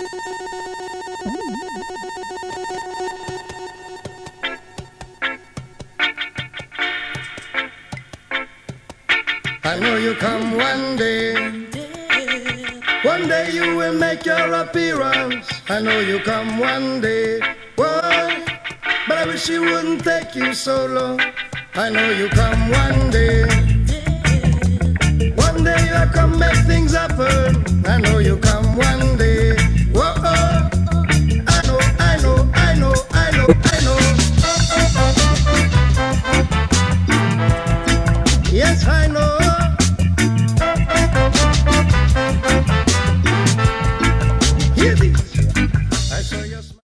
I know you come one day. One day you will make your appearance. I know you come one day. Whoa, but I wish it wouldn't take you so long. I know you come one day.